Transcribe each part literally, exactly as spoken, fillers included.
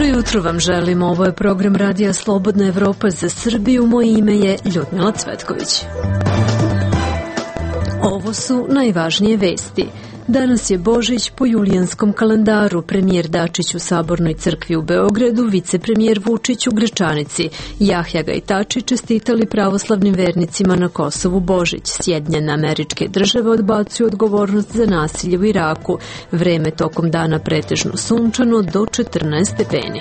Dobro jutro vam želim, ovo je program Radija Slobodna Evropa za Srbiju, moje ime je Ljudmila Cvetković. Ovo su najvažnije vesti. Danas je Božić po julijanskom kalendaru, premijer Dačić u Sabornoj crkvi u Beogradu, vicepremijer Vučić u Gračanici. Jahjaga i Tači čestitali pravoslavnim vernicima na Kosovu Božić. Sjedinjene Američke Države odbacuju odgovornost za nasilje u Iraku. Vreme tokom dana pretežno sunčano do četrnaest stepeni.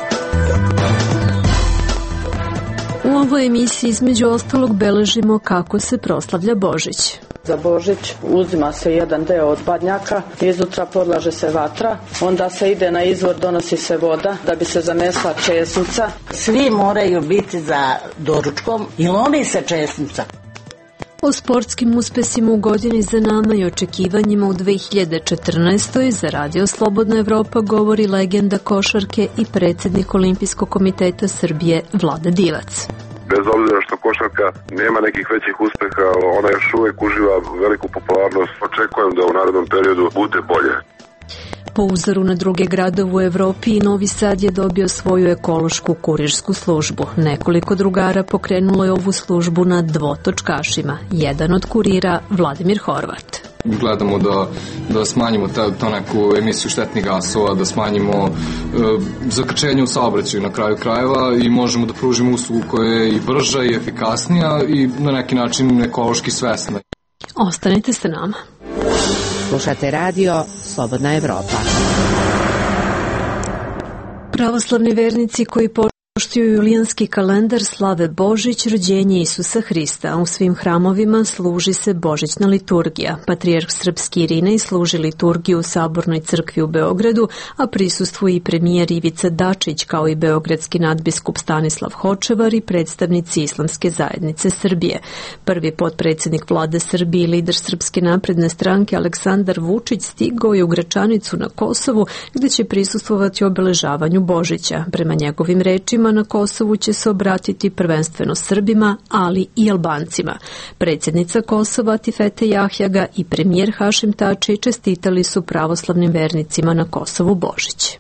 U ovoj emisiji između ostalog beležimo kako se proslavlja Božić. Za Božić uzima se jedan deo od badnjaka, izutra podlaže se vatra, onda se ide na izvor, donosi se voda da bi se zamesla česnica. Svi moraju biti za doručkom i lomi se česnica. O sportskim uspesima u godini za nama i očekivanjima u dve hiljade četrnaestoj za Radio Slobodna Evropa govori legenda košarke i predsjednik Olimpijskog komiteta Srbije Vlada Divac. Bez obzira što košarka nema nekih većih uspeha, ona još uvek uživa veliku popularnost. Očekujem da u narednom periodu bude bolje. Po uzoru na druge gradove u Evropi i Novi Sad je dobio svoju ekološku kurirsku službu. Nekoliko drugara pokrenulo je ovu službu na dvotočkašima. Jedan od kurira Vladimir Horvat. Gledamo da, da smanjimo ta, to neku emisiju štetnih gasova, da smanjimo e, zakrčenje u saobraćaju na kraju krajeva i možemo da pružimo uslugu koja je i brža i efikasnija i na neki način ekološki svesna. Ostanite sa nama. Slušate radio Slobodna Evropa. Pravoslavni vernici koji poštuju julijanski kalendar slave Božić, rođenje Isusa Hrista. U svim hramovima služi se božićna liturgija. Patrijarh srpski Irinej služi liturgiju u Sabornoj crkvi u Beogradu, a prisustvuje i premijer Ivica Dačić, kao i beogradski nadbiskup Stanislav Hočevar i predstavnici Islamske zajednice Srbije. Prvi potpredsjednik vlade Srbije i lider Srpske napredne stranke Aleksandar Vučić stigao je u Gračanicu na Kosovu, gde će prisustvovati obeležavanju Božića. Prema njegovim rečima, na Kosovu će se obratiti prvenstveno Srbima, ali i Albancima. Predsjednica Kosova Tifete Jahjaga i premijer Hašim Tači čestitali su pravoslavnim vernicima na Kosovu Božić.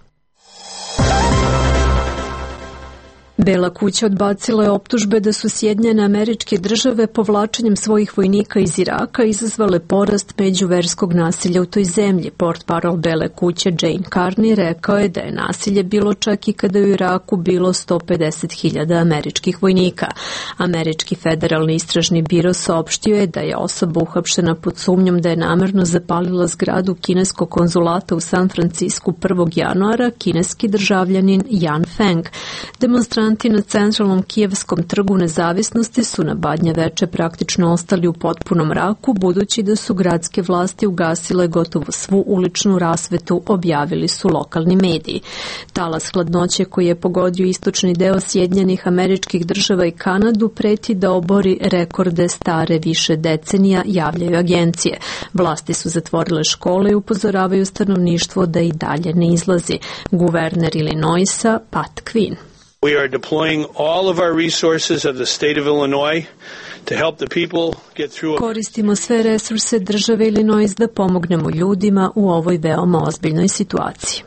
Bela kuća odbacila je optužbe da su Sjedinjene Američke Države povlačenjem svojih vojnika iz Iraka izazvale porast međuverskog nasilja u toj zemlji. Portparol Bele kuće Jane Carney rekao je da je nasilje bilo čak i kada je u Iraku bilo sto pedeset hiljada američkih vojnika. Američki federalni istražni biro saopštio je da je osoba uhapšena pod sumnjom da je namerno zapalila zgradu kineskog konzulata u San Francisku prvog januara kineski državljanin Yan Feng. Demonstranti na centralnom kijevskom trgu Nezavisnosti su na badnje veče praktično ostali u potpunom mraku, budući da su gradske vlasti ugasile gotovo svu uličnu rasvetu, objavili su lokalni mediji. Talas hladnoće koji je pogodio istočni deo Sjedinjenih Američkih Država i Kanadu preti da obori rekorde stare više decenija, javljaju agencije. Vlasti su zatvorile škole i upozoravaju stanovništvo da i dalje ne izlazi. Guverner Illinoisa Pat Quinn. We are deploying all of our resources of the state of Illinois to help the people get through. Koristimo sve resurse države Illinois da pomognemo ljudima u ovoj veoma ozbiljnoj situaciji.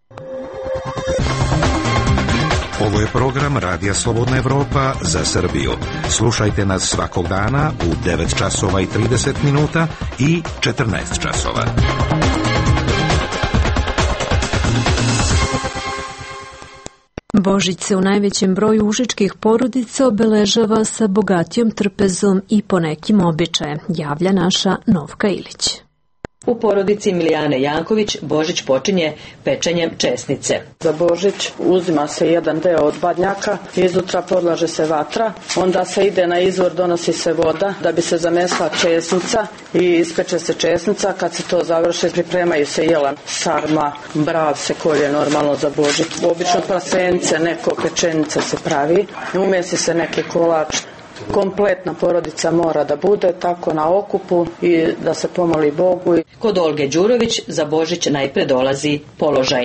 Ovo je program Radija Slobodna Evropa za Srbiju. Slušajte nas svakog dana u devet časova i trideset minuta i četrnaest časova. Božić se u najvećem broju užičkih porodica obeležava sa bogatijom trpezom i ponekim običajem, javlja naša Novka Ilić. U porodici Milijane Janković Božić počinje pečenjem česnice. Za Božić uzima se jedan deo od badnjaka, izutra podlaže se vatra, onda se ide na izvor, donosi se voda da bi se zamesla česnica i ispeče se česnica. Kad se to završi, pripremaju se jelan, sarma, brav se kolje normalno za Božić. Obično prasence, neko pečenica se pravi, umesi se neki kolač. Kompletna porodica mora da bude tako na okupu i da se pomoli Bogu. Kod Olge Đurović za Božić najpre dolazi položajnik.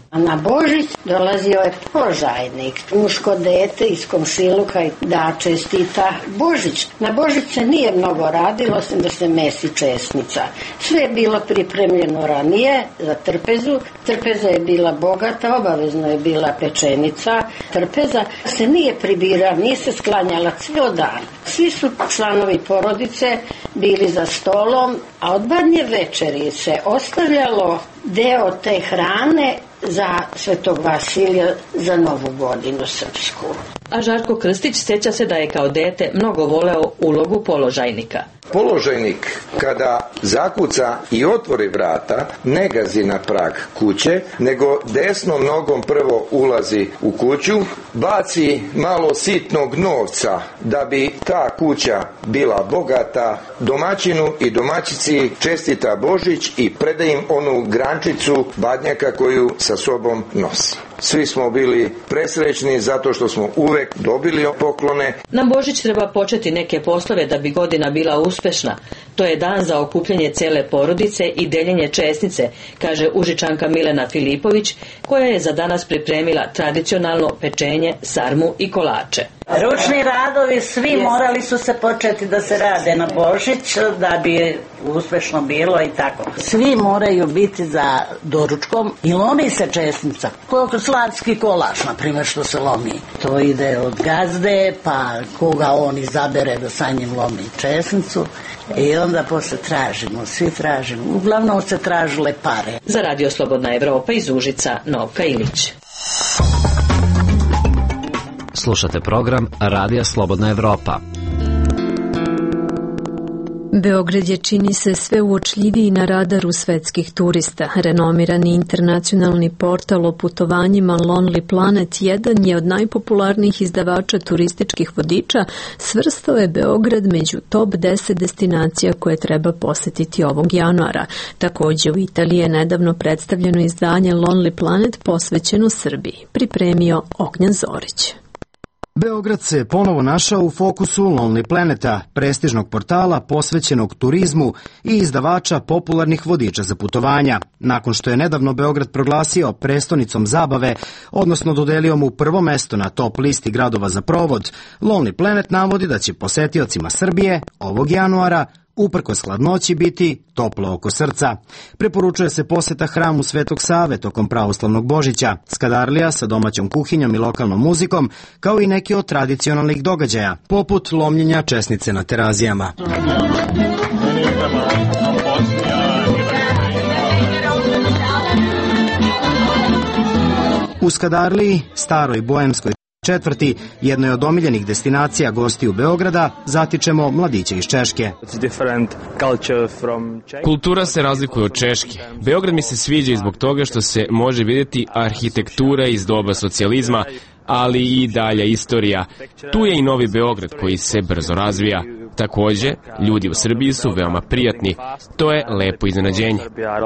A na Božić dolazio je požajnik, muško dete iz komšiluka da čestita Božić. Na Božić se nije mnogo radilo, osim da se mesi česnica. Sve je bilo pripremljeno ranije za trpezu. Trpeza je bila bogata, obavezno je bila pečenica. Trpeza se nije pribirala, nije se sklanjala ceo dan. Svi su članovi porodice bili za stolom, a od badnje večeri se ostavljalo deo te hrane za Svetog Vasilija za Novu godinu srpsku. A Žarko Krstić sjeća se da je kao dete mnogo voleo ulogu položajnika. Položajnik kada zakuca i otvori vrata ne gazi na prag kuće, nego desnom nogom prvo ulazi u kuću, baci malo sitnog novca da bi ta kuća bila bogata, domaćinu i domaćici čestita Božić i preda im onu grančicu badnjaka koju sa sobom nosi. Svi smo bili presrećni zato što smo uvek dobili poklone. Na Božić treba početi neke poslove da bi godina bila uspešna. To je dan za okupljanje cele porodice i deljenje česnice, kaže Užičanka Milena Filipović, koja je za danas pripremila tradicionalno pečenje, sarmu i kolače. Ručni radovi svi morali su se početi da se rade na Božić da bi uspešno bilo i tako. Svi moraju biti za doručkom i lomi se česnica. Koliko slavski kolač, na primjer, što se lomi. To ide od gazde, pa koga on izabere da sa njim lomi česnicu i onda posle tražimo, svi tražimo. Uglavnom se tražile pare. Za Radio Slobodna Evropa iz Užica, Novka Ilić. Slušate program Radija Slobodna Evropa. Beograd je, čini se, sve uočljiviji na radaru svetskih turista. Renomirani internacionalni portal o putovanjima Lonely Planet jedan je od najpopularnijih izdavača turističkih vodiča, svrstao je Beograd među top deset destinacija koje treba posetiti ovog januara. Također u Italiji je nedavno predstavljeno izdanje Lonely Planet posvećeno Srbiji. Pripremio Ognjan Zorić. Beograd se ponovo našao u fokusu Lonely Planeta, prestižnog portala posvećenog turizmu i izdavača popularnih vodiča za putovanja. Nakon što je nedavno Beograd proglasio prestonicom zabave, odnosno dodelio mu prvo mesto na top listi gradova za provod, Lonely Planet navodi da će posetiocima Srbije ovog januara uprkos hladnoći biti toplo oko srca. Preporučuje se poseta hramu Svetog Save tokom pravoslavnog Božića, Skadarlija sa domaćom kuhinjom i lokalnom muzikom, kao i neki od tradicionalnih događaja, poput lomljenja česnice na Terazijama. U Skadarliji, staroj boemskoj četvrti, jednoj od omiljenih destinacija gostiju Beograda, zatičemo mladića iz Češke. Kultura se razlikuje od Češke. Beograd mi se sviđa i zbog toga što se može vidjeti arhitektura iz doba socijalizma, ali i dalja istorija. Tu je i Novi Beograd koji se brzo razvija. Također, ljudi u Srbiji su veoma prijatni. To je lepo iznenađenje.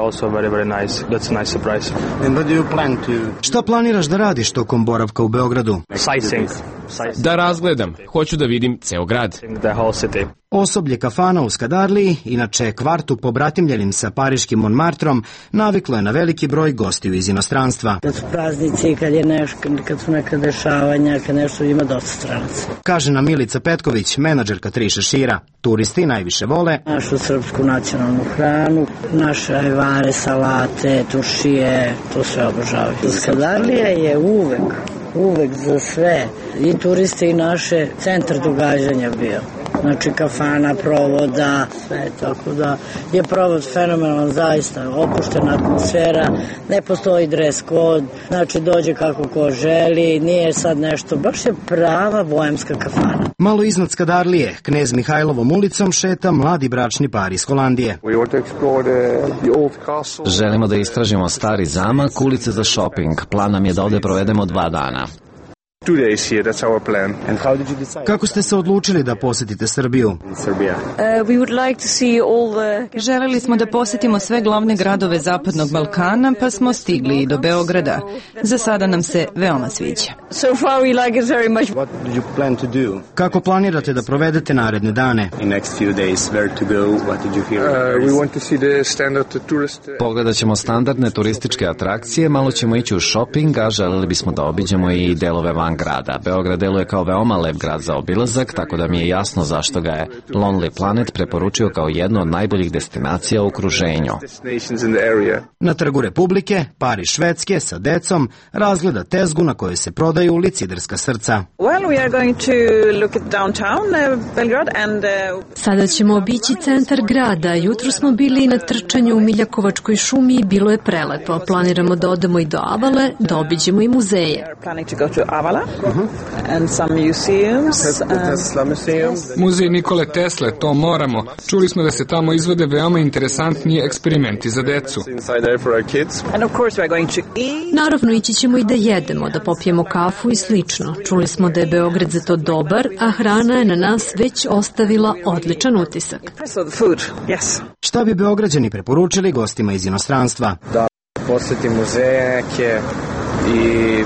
Šta planiraš da radiš tokom boravka u Beogradu? Da razgledam. Hoću da vidim ceo grad. Osoblje kafana u Skadarliji, inače kvartu pobratimljenim sa pariškim Montmartrom, naviklo je na veliki broj gostiju iz inostranstva. Kad su praznici, kad, je neš, kad su neka dešavanja, kad nešto ima dosta stranaca. Kaže nam Milica Petković, menadžerka Tri šešira. Turisti najviše vole našu srpsku nacionalnu hranu, naše ajvare, salate, tušije, to sve obožavaju. Skadarlija je uvek, uvek za sve, i turiste i naše, centar događanja bio. Znači kafana, provoda, sve, tako da je provod fenomenalan, zaista opuštena atmosfera, ne postoji dres kod, znači dođe kako ko želi, nije sad nešto, baš je prava boemska kafana. Malo iznad Skadarlije, Knez Mihajlovom ulicom šeta mladi bračni par iz Holandije. Želimo da istražimo stari zamak, ulice za shopping. Plan nam je da ovde provedemo dva dana. Two days here, that's our plan. And how did you decide? Kako ste se odlučili da posjetite Srbiju? Serbia. Uh, we would like to see all the... Želeli smo da posjetimo sve glavne gradove Zapadnog Balkana, pa smo stigli i do Beograda. Za sada nam se veoma sviđa. So far we like it very much. What did you plan to do? Kako planirate da provedete naredne dane? In next few days, where to go? What did you hear? Uh, we want to see the standard tourist. Pogledat ćemo standardne turističke atrakcije, malo ćemo ići u shopping, a želeli bismo da obiđemo i delove van grada. Beograd deluje kao veoma lep grad za obilazak, tako da mi je jasno zašto ga je Lonely Planet preporučio kao jednu od najboljih destinacija u okruženju. Na Trgu Republike, par iz Švedske sa decom razgleda tezgu na kojoj se prodaju liciderska srca. Well, we are going to look at downtown uh, Belgrade and uh... Sada ćemo obići centar grada. Jutro smo bili na trčanju u Miljakovačkoj šumi i bilo je prelepo. Planiramo da odemo i do Avale, da obiđemo i muzeje. Uh-huh. And some museums. And... Muzej Nikole Tesle, to moramo. Čuli smo da se tamo izvode veoma interesantni eksperimenti za decu. And of course we are going to eat. Naravno, ići ćemo i da jedemo, da popijemo kafu i slično. Čuli smo da je Beograd za to dobar, a hrana je na nas već ostavila odličan utisak. Yes. Šta bi Beograđani preporučili gostima iz inostranstva? Da posjeti muzeje neke i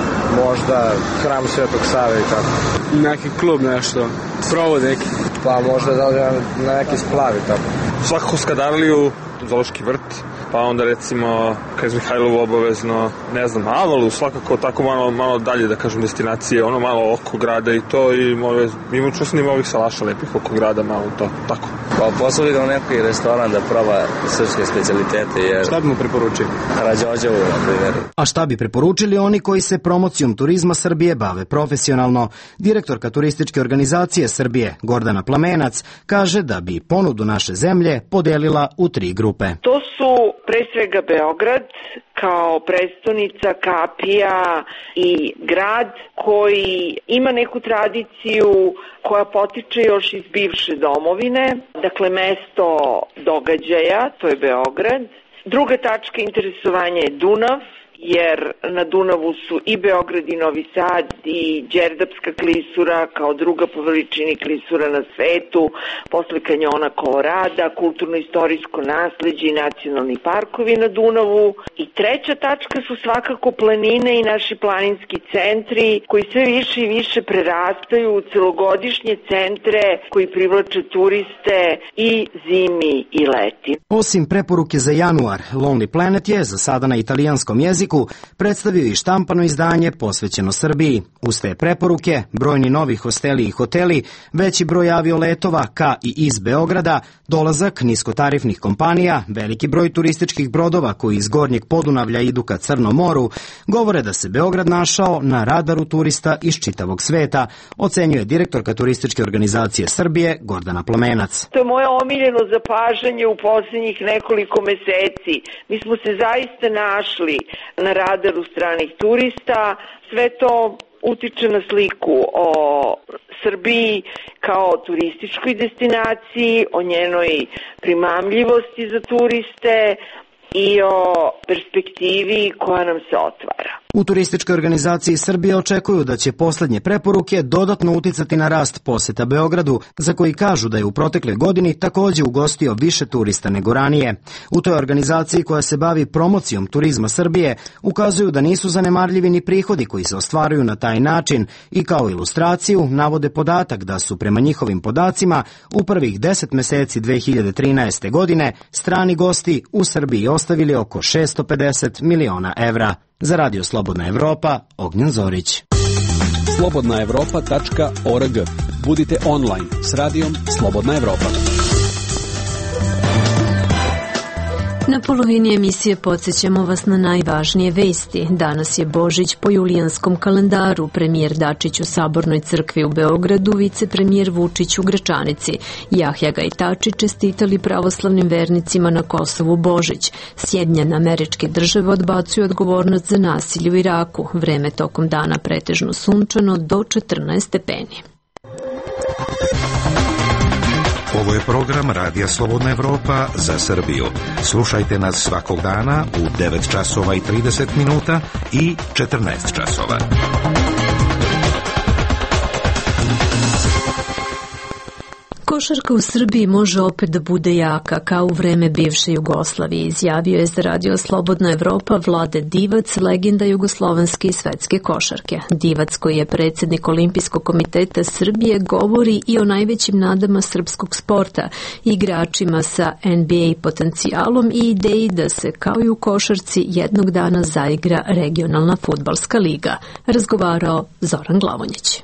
možda hram Svetog Save i tako. Neki klub nešto, provod neki. Pa možda da li na neki splavi tako. Svakako Skadarliju, Zoološki vrt, pa onda recimo Knez Mihajlovu obavezno, ne znam, Avalu, svakako tako malo, malo dalje da kažem destinacije, ono malo oko grada i to i move, imamo čuo ima ovih salaša lepih oko grada, malo to, tako. Pa poslali ga u neki restoran da proba srpske specialitete. Jer... Šta bi mu preporučili? Rađođevu, na primjer. A šta bi preporučili oni koji se promocijom turizma Srbije bave profesionalno? Direktorka turističke organizacije Srbije, Gordana Plamenac, kaže da bi ponudu naše zemlje podelila u tri grupe. To su pre svega Beograd kao prestonica, kapija i grad koji ima neku tradiciju koja potiče još iz bivše domovine, dakle mesto događaja, to je Beograd. Druga tačka interesovanja je Dunav, jer na Dunavu su i Beograd i Novi Sad i Đerdapska klisura kao druga po veličini klisura na svetu, posle kanjona Kolorada, kulturno-istorijsko nasleđe i nacionalni parkovi na Dunavu. I treća tačka su svakako planine i naši planinski centri koji sve više i više prerastaju u celogodišnje centre koji privlače turiste i zimi i leti. Osim preporuke za januar, Lonely Planet je za sada na italijanskom jeziku predstavio i štampano izdanje posvećeno Srbiji. Uz te preporuke, brojni novi hosteli i hoteli, veći broj avioletova ka i iz Beograda, dolazak niskotarifnih kompanija, veliki broj turističkih brodova koji iz Gornjeg Podunavlja idu ka Crnom moru, govore da se Beograd našao na radaru turista iz čitavog sveta, ocenjuje direktorka turističke organizacije Srbije, Gordana Plamenac. To je moje omiljeno zapažanje u posljednjih nekoliko meseci. Mi smo se zaista našli na radaru stranih turista, sve to utiče na sliku o Srbiji kao turističkoj destinaciji, o njenoj primamljivosti za turiste i o perspektivi koja nam se otvara. U turističkoj organizaciji Srbije očekuju da će poslednje preporuke dodatno uticati na rast poseta Beogradu, za koji kažu da je u protekle godini takođe ugostio više turista nego ranije. U toj organizaciji koja se bavi promocijom turizma Srbije ukazuju da nisu zanemarljivi ni prihodi koji se ostvaruju na taj način i kao ilustraciju navode podatak da su prema njihovim podacima u prvih deset meseci dve hiljade trinaeste. godine strani gosti u Srbiji ostavili oko šesto pedeset miliona evra. Za Radio Slobodna Evropa, Ognjen Zorić. slobodna evropa tačka org. Budite online s radijom Slobodna Evropa. Na polovini emisije podsjećamo vas na najvažnije vesti. Danas je Božić po julijanskom kalendaru, premijer Dačić u Sabornoj crkvi u Beogradu, vicepremijer Vučić u Gračanici. Jahja Gajtači čestitali pravoslavnim vernicima na Kosovu Božić. Sjedinjene Američke Države odbacuju odgovornost za nasilje u Iraku. Vreme tokom dana pretežno sunčano do četrnaest stepeni. Ovo je program Radija Slobodna Evropa za Srbiju. Slušajte nas svakog dana u devet časova i trideset minuta i četrnaest časova. Košarka u Srbiji može opet da bude jaka kao u vreme bivše Jugoslavije, izjavio je za Radio Slobodna Evropa Vlade Divac, legenda jugoslovenske i svetske košarke. Divac, koji je predsjednik Olimpijskog komiteta Srbije, govori i o najvećim nadama srpskog sporta, igračima sa N B A potencijalom i ideji da se kao i u košarci jednog dana zaigra regionalna fudbalska liga. Razgovarao Zoran Glavonjić.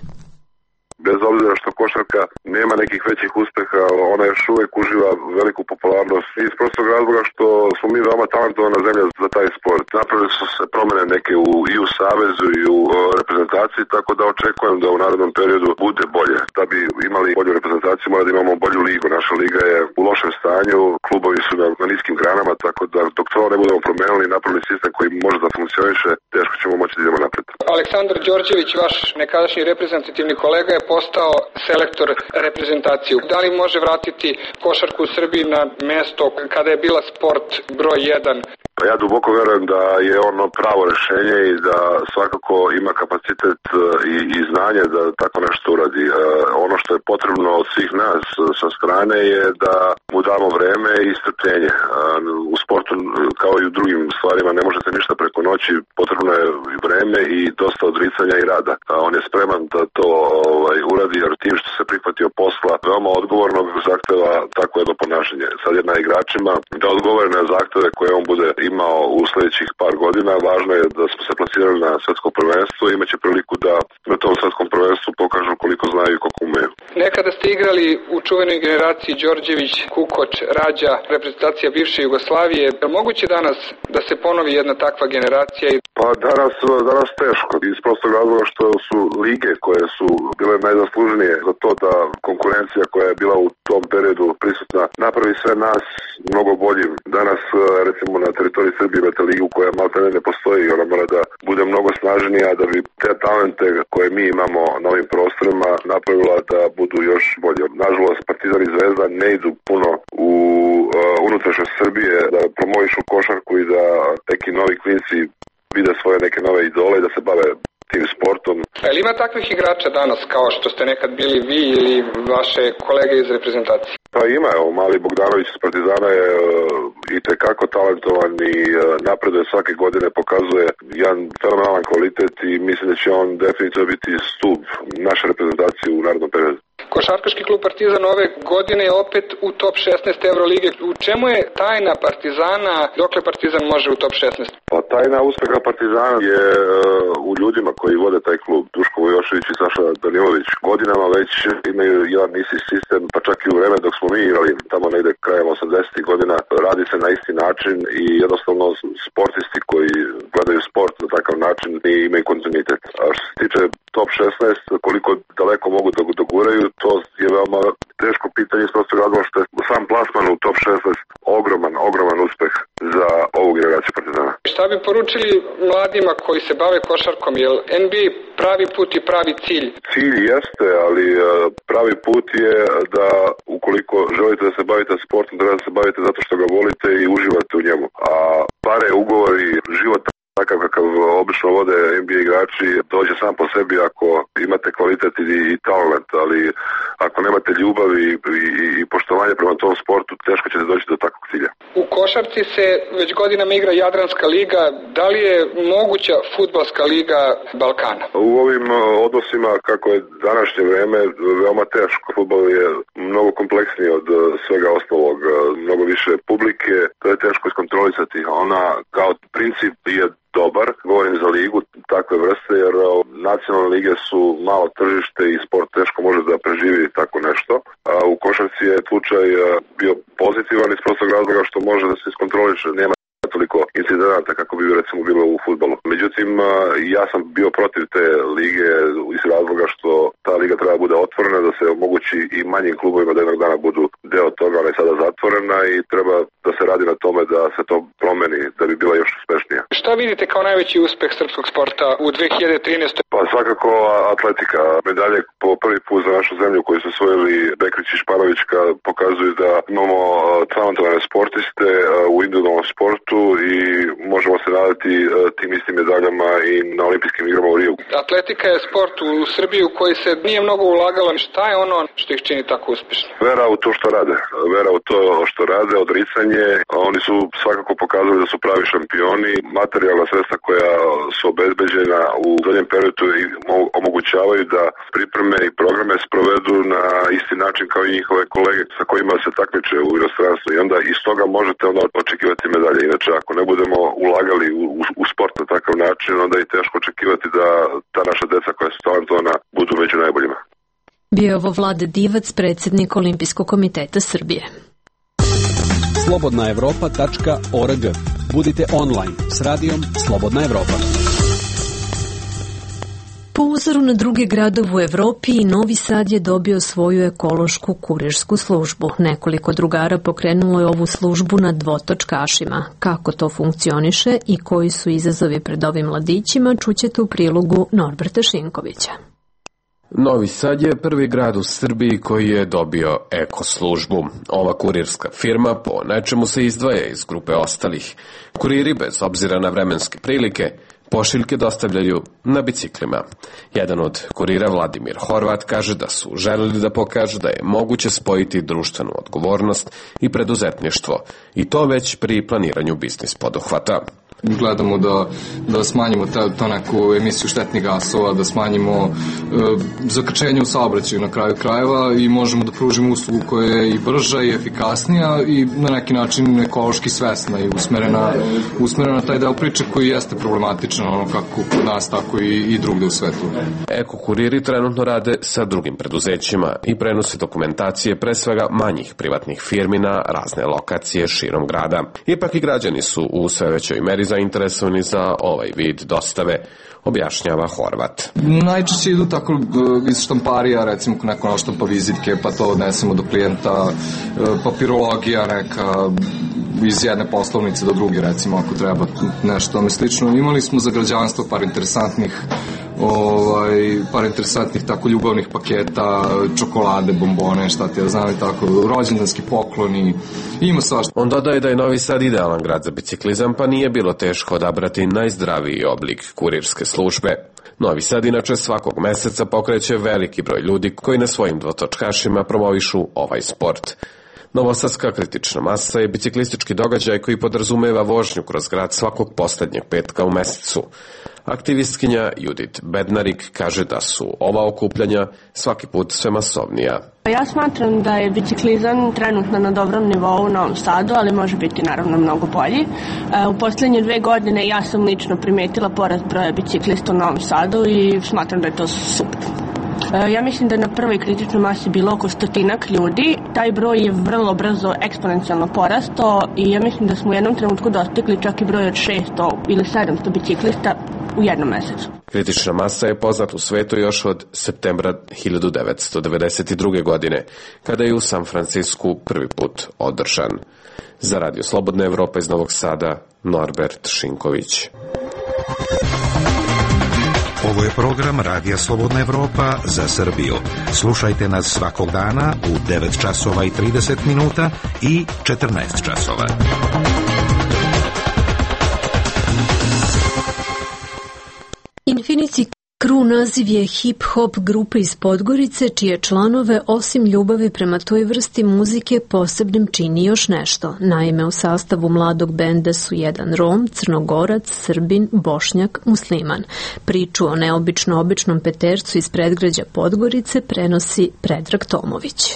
Bez obzira što košarka nema nekih većih uspeha, ona još uvijek uživa veliku popularnost iz prostog razloga što smo mi veoma talentovana zemlja za taj sport. Napravili su se promjene neke u, i u savezu i u uh, reprezentaciji, tako da očekujem da u narednom periodu bude bolje. Da bi imali bolju reprezentaciju, mora da imamo bolju ligu. Naša liga je u lošem stanju, klubovi su na, na niskim granama, tako da dok to ne budemo promenili i napravili sistem koji može da funkcioniše, teško ćemo moći da idemo napred. Aleksandar Đorđević, vaš nekadašnji reprezentativni kolega, je postao selektor reprezentaciju. Da li može vratiti košarku u Srbiji na mesto kada je bila sport broj jedan? Pa ja duboko verujem da je ono pravo rešenje i da svakako ima kapacitet i, i znanje da tako nešto uradi. E, ono što je potrebno od svih nas sa strane je da mu damo vreme i strpljenje. E, u sportu kao i u drugim stvarima ne možete ništa preko noći, potrebno je i vreme i dosta odricanja i rada. A on je spreman da to ovaj, uradi, jer tim što se prihvatio posla veoma odgovornog zahteva tako jedno ponašanje. Sad je na igračima da odgovore na zahteve koje on bude imao u sljedećih par godina. Važno je da smo se plasirali na svetsko prvenstvo i imaće priliku da na tom svetskom prvenstvu pokažu koliko znaju i koliko umeju. Nekada ste igrali u čuvenoj generaciji Đorđević, Kukoč, Rađa, reprezentacija bivše Jugoslavije. Je li moguće danas da se ponovi jedna takva generacija? Pa danas, danas teško. Iz prostog razloga što su lige koje su bile najzaslužnije za to da konkurencija koja je bila u tom periodu prisutna napravi sve nas mnogo boljim. Danas recimo na teritoriji Srbije imate ligu koja malta ne postoji, ona mora da bude mnogo snažnija da bi te talente koje mi imamo na ovim prostorima napravila da budu još bolje. Nažalost, Partizan i Zvezda ne idu puno u uh, unutrašnjost Srbije da promovišu košarku i da neki novi klinci vide svoje neke nove idole i da se bave tim sportom. Ali ima takvih igrača danas kao što ste nekad bili vi ili vaše kolege iz reprezentacije? Pa ima, evo, Mali Bogdanović iz Partizana je uh, i tekako talentovan i uh, napreduje svake godine, pokazuje jedan fenomenalan kvalitet i mislim da će on definitivno biti stup naše reprezentacije u narednom periodu. Košarkaški klub Partizan ove godine je opet u top šesnaest Evrolige. U čemu je tajna Partizana? Dokle Partizan može u top šesnaest? Pa tajna uspeha Partizana je uh, u ljudima koji vode taj klub. Duško Vojošević i Saša Danilović godinama već imaju jedan isti sistem, pa čak i u vreme dok smo mi igrali tamo negde krajem osamdesetih godina, radi se na isti način i jednostavno sportisti koji gledaju sport na takav način i imaju kontinuitet. A što se tiče top šesnaest, koliko daleko mogu da doguraju, to je veoma teško pitanje iz prostog razloga što je sam plasman u top šesnaest ogroman, ogroman uspeh za ovu generaciju Partizana. Šta bi poručili mladima koji se bave košarkom? Je N B A pravi put i pravi cilj? Cilj jeste, ali pravi put je da ukoliko želite da se bavite sportom, da se bavite zato što ga volite i uživate u njemu. A pare, ugovori, život takav kakav obično vode N B A igrači dođe sam po sebi ako imate kvalitet i, i talent, ali ako nemate ljubav i, i, i poštovanje prema tom sportu, teško ćete doći do takvog cilja. U košarci se već godinama igra Jadranska liga. Da li je moguća fudbalska liga Balkana? U ovim odnosima, kako je današnje vreme, veoma teško. Fudbal je mnogo kompleksniji od svega ostalog. Mnogo više publike, to je teško iskontrolisati. Ona kao princip je dobar, govorim za ligu takve vrste, jer nacionalne lige su malo tržište i sport teško može da preživi tako nešto. A u košarci je slučaj bio pozitivan iz prostog razloga što može da se iskontroliše, nema toliko incidenata kako bi recimo bilo u fudbalu. Međutim, ja sam bio protiv te lige iz razloga što ta liga treba bude otvorena, da se omogući i manjim klubovima da jednog dana budu deo toga, ona je sada zatvorena i treba da se radi na tome da se to promeni, da bi bila još uspešnija. Šta vidite kao najveći uspeh srpskog sporta u dve hiljade trinaestoj? Pa svakako atletika. Medalje po prvi put za našu zemlju koji su osvojili Bekrić i Španovićka pokazuju da imamo talentovane sportiste u individualnom sportu i možemo se nadati tim istim medaljama i na olimpijskim igrama u Riju. Atletika je sport u Srbiji u koji se nije mnogo ulagalo. Šta je ono što ih čini tako uspešno? Vera u to što rade. Vera u to što rade, odricanje. Oni su svakako pokazali da su pravi šampioni. Materijalna sredstva koja su obezbeđena u zadnjem periodu i omogućavaju da pripreme i programe sprovedu na isti način kao i njihove kolege sa kojima se takmiče u inostranstvu. I onda iz toga možete onda očekivati medalje. Inače, ako ne budemo ulagali u, u, u sport na takav način, onda je teško očekivati da ta naša deca koja su talentovana budu među najboljima. Bio je ovo Vlada Divac, predsjednik Olimpijskog komiteta Srbije. slobodna evropa tačka org. Budite online s radijom Slobodna Evropa. Po uzoru na druge gradove u Evropi, Novi Sad je dobio svoju ekološku kurirsku službu. Nekoliko drugara pokrenulo je ovu službu na dvotočkašima. Kako to funkcioniše i koji su izazovi pred ovim mladićima, čućete u prilogu Norberta Šinkovića. Novi Sad je prvi grad u Srbiji koji je dobio eko službu. Ova kurirska firma po nečemu se izdvaja iz grupe ostalih. Kuriri, bez obzira na vremenske prilike, pošiljke dostavljaju na biciklima. Jedan od kurira, Vladimir Horvat, kaže da su želeli da pokažu da je moguće spojiti društvenu odgovornost i preduzetništvo, i to već pri planiranju biznis poduhvata. Gledamo da, da smanjimo ta, to neku emisiju štetnih gasova, da smanjimo e, zakrčenje u saobraćaju na kraju krajeva i možemo da pružimo uslugu koja je i brža i efikasnija i na neki način ekološki svesna i usmerena, usmerena na taj deo priče koji jeste problematičan, ono kako kod nas, tako i, i drugde u svetu. Eko kuriri trenutno rade sa drugim preduzećima i prenose dokumentacije pre svega manjih privatnih firmi na razne lokacije širom grada. Ipak i građani su u sve većoj meri zainteresovani za ovaj vid dostave, objašnjava Horvat. Najčešće idu tako iz štamparija, recimo neko naštampa vizitke, pa to odnesemo do klijenta, papirologija neka iz jedne poslovnice do druge, recimo, ako treba nešto tome slično. Imali smo za građanstvo par interesantnih ovaj, par interesantnih tako ljubavnih paketa, čokolade, bombone, šta ti ja znam i tako, rođendanski pokloni, ima svašta. On dodaje da je Novi Sad idealan grad za biciklizam, pa nije bilo teško odabrati najzdraviji oblik kurirske službe. Novi Sad inače svakog meseca pokreće veliki broj ljudi koji na svojim dvotočkašima promovišu ovaj sport. Novosadska kritična masa je biciklistički događaj koji podrazumeva vožnju kroz grad svakog poslednjeg petka u mesecu. Aktivistkinja Judit Bednarik kaže da su ova okupljanja svaki put sve masovnija. Ja smatram da je biciklizam trenutno na dobrom nivou u Novom Sadu, ali može biti naravno mnogo bolji. U poslednje dve godine ja sam lično primetila porast broja biciklista u Novom Sadu i smatram da je to super. Ja mislim da je na prvoj kritičnoj masi bilo oko stotinak ljudi. Taj broj je vrlo brzo eksponencijalno porastao i ja mislim da smo u jednom trenutku dostigli čak i broj od šesto ili sedamsto biciklista u jednom mesecu. Kritična masa je poznat u svetu još od septembra hiljadu devetsto devedeset druge. godine, kada je u San Francisku prvi put održan. Za Radio Slobodna Evropa iz Novog Sada, Norbert Šinković. Ovo je program Radija Slobodna Evropa za Srbiju. Slušajte nas svakog dana u devet časova i trideset minuta i četrnaest časova. Infinity Crew naziv je hip-hop grupa iz Podgorice, čije članove osim ljubavi prema toj vrsti muzike posebnim čini još nešto. Naime, u sastavu mladog benda su jedan Rom, Crnogorac, Srbin, Bošnjak, Musliman. Priču o neobično običnom petercu iz predgrađa Podgorice prenosi Predrag Tomović.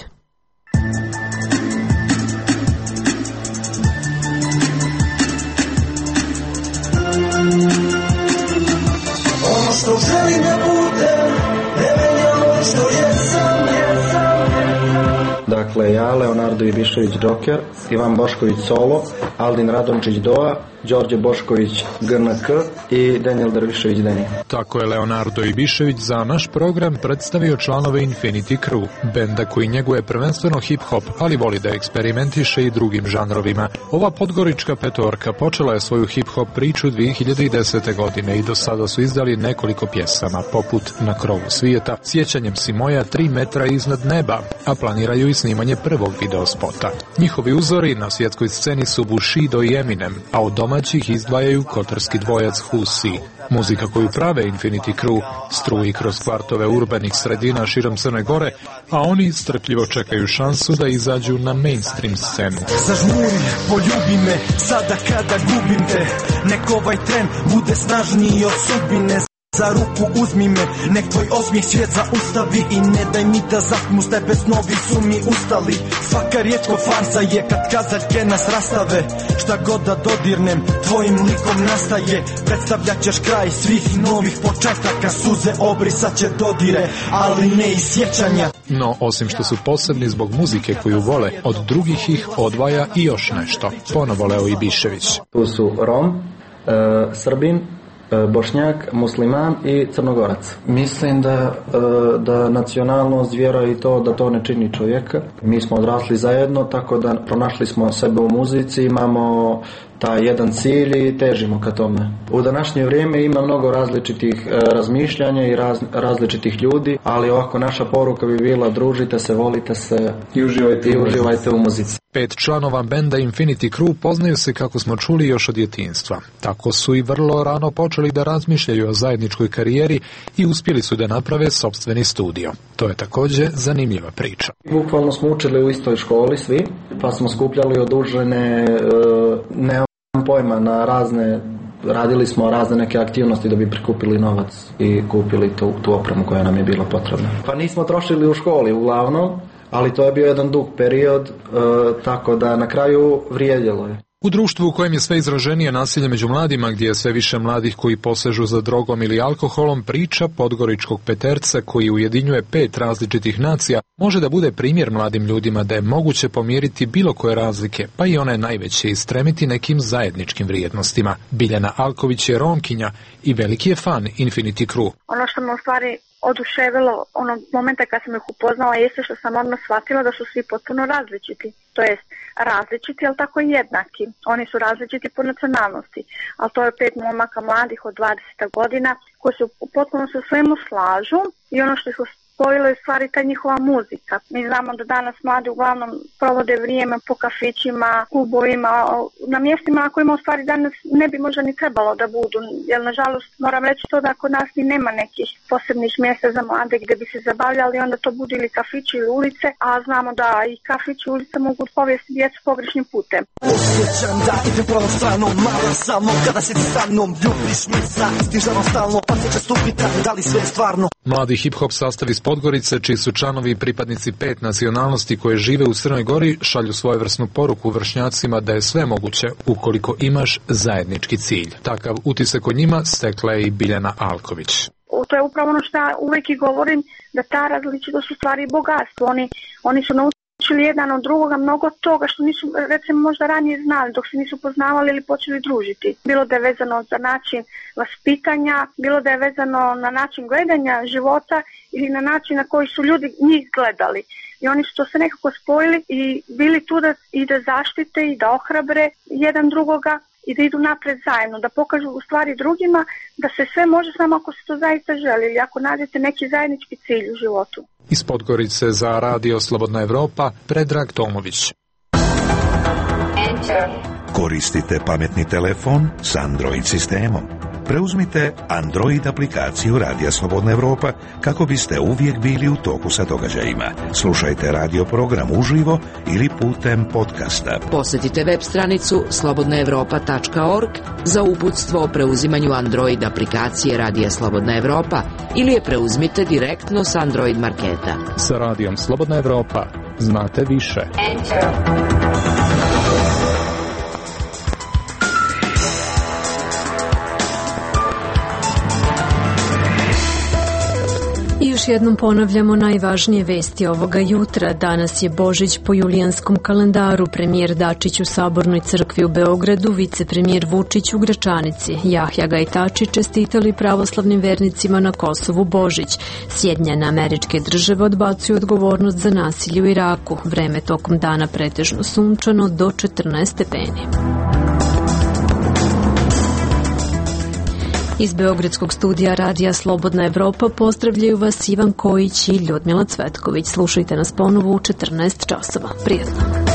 Ono što želim da budem, ne menja ono što jesam, jesam. Dakle, ja, Leonardo Ibišević Joker, Ivan Bošković Solo, Aldin Radončić Doa, Đorđe Bošković G N K i Daniel Drvišević Deni. Tako je Leonardo Ibišević za naš program predstavio članove Infinity Crew, benda koji njeguje prvenstveno hip-hop, ali voli da eksperimentiše i drugim žanrovima. Ova podgorička petorka počela je svoju hip-hop priču dve hiljade desete. godine i do sada su izdali nekoliko pjesama, poput Na krovu svijeta, Sjećanjem si moja, Tri metra iznad neba, a planiraju i snimanje snimanje prvog videospota. Njihovi uzori na svjetskoj sceni su Bushido i Eminem, a od domaćih izdvajaju kotarski dvojac Husi. Muzika koju prave Infinity Crew struji kroz kvartove urbanih sredina širom Crne Gore, a oni strpljivo čekaju šansu da izađu na mainstream scenu. Zažmuri, poljubi me, sada kada gubim te, nek ovaj tren bude snažniji od sudbine. Za ruku uzmi me, nek tvoj osmijeh svijet zaustavi i ne daj mi da zapnu s tebe snovi su mi ustali. Svaka riječ ko farsa je kad kazaljke nas rastave, šta god da dodirnem tvojim likom nastaje. Predstavljat ćeš kraj svih novih početaka, suze obrisat će dodire, ali ne i sjećanja. No, osim što su posebni zbog muzike koju vole, od drugih ih odvaja i još nešto. Ponovo Leo Ibišević. Tu su Rom, e, Srbin, Bošnjak, musliman i Crnogorac. Mislim da, da nacionalnost, vjera i to, da to ne čini čovjeka. Mi smo odrasli zajedno, tako da pronašli smo sebe u muzici, imamo taj jedan cilj i težimo ka tome. U današnje vrijeme ima mnogo različitih razmišljanja i raz, različitih ljudi, ali ovako naša poruka bi bila: družite se, volite se i uživajte, i uživajte u muzici. Pet članova benda Infinity Crew poznaju se, kako smo čuli, još od djetinjstva. Tako su i vrlo rano počeli da razmišljaju o zajedničkoj karijeri i uspjeli su da naprave sopstveni studio. To je također zanimljiva priča. Bukvalno smo učili u istoj školi svi, pa smo skupljali odužene, ne pojma, na razne, radili smo razne neke aktivnosti da bi prikupili novac i kupili tu, tu opremu koja nam je bila potrebna. Pa nismo trošili u školi uglavnom, ali to je bio jedan dug period, e, tako da na kraju vrijedilo je. U društvu u kojem je sve izraženije nasilje među mladima, gdje je sve više mladih koji posežu za drogom ili alkoholom, priča podgoričkog peterca koji ujedinjuje pet različitih nacija može da bude primjer mladim ljudima da je moguće pomiriti bilo koje razlike, pa i one najveće, i stremiti nekim zajedničkim vrijednostima. Biljana Alković je Romkinja i veliki je fan Infinity Crew. Ono što me u stvari oduševilo onog momenta kad sam ih upoznala jeste što sam odmah shvatila da su svi potpuno različiti. To jest različiti, ali tako i jednaki. Oni su različiti po nacionalnosti, ali to je pet momaka mladih od dvadeset godina koji se potpuno sa svemu slažu i ono što ih spojilo je stvari ta njihova muzika. Mi znamo da danas mladi uglavnom provode vrijeme po kafićima, klubovima, na mjestima na kojima u stvari danas ne bi možda ni trebalo da budu. Jer nažalost moram reći to da kod nas ni nema nekih posebnih mjesta za mlade gdje bi se zabavljali, onda to budu ili kafići ili ulice, a znamo da i kafići i ulice mogu povesti djecu pogrešnim putem. Osjećam da idem pravom stranom, malo samo kada si sa mnom, ljubiš me sa stižavom stalno, pa se često pitam da li sve je stvarno. Mladi hip-hop sastav iz Podgorice, čiji su članovi i pripadnici pet nacionalnosti koje žive u Crnoj Gori, šalju svojevrsnu poruku vršnjacima da je sve moguće ukoliko imaš zajednički cilj. Takav utisak o njima stekla je i Biljana Alković. To je upravo ono što ja uvijek i govorim, da ta različitost u stvari bogatstvo. Oni, oni su naučili jedan od drugoga mnogo toga što nisu, recimo, možda ranije znali dok se nisu poznavali ili počeli družiti. Bilo da je vezano za način vaspitanja, bilo da je vezano na način gledanja života ili na način na koji su ljudi njih gledali. I oni su to se nekako spojili i bili tu da i da zaštite i da ohrabre jedan drugoga i da idu napred zajedno, da pokažu u stvari drugima da se sve može samo ako se to zaista želi ili ako nađete neki zajednički cilj u životu. Iz Podgorice za Radio Slobodna Evropa, Predrag Tomović. Koristite pametni telefon s Android sistemom. Preuzmite Android aplikaciju Radija Slobodna Evropa kako biste uvijek bili u toku sa događajima. Slušajte radio program uživo ili putem podcasta. Posjetite web stranicu slobodna evropa tačka org za uputstvo o preuzimanju Android aplikacije Radija Slobodna Evropa ili je preuzmite direktno s Android marketa. Sa Radijom Slobodna Evropa znate više. Enter. I još jednom ponavljamo najvažnije vesti ovoga jutra. Danas je Božić po julijanskom kalendaru. Premijer Dačić u Sabornoj crkvi u Beogradu, vicepremijer Vučić u Gračanici. Jahja Gajtači čestitali pravoslavnim vernicima na Kosovu Božić. Sjedinjene Američke Države odbacuju odgovornost za nasilje u Iraku. Vreme tokom dana pretežno sunčano do četrnaest stepeni. Iz Beogradskog studija Radija Slobodna Evropa pozdravljaju vas Ivan Kojić i Ljudmila Cvetković. Slušajte nas ponovo u četrnaest časova. Prijetno.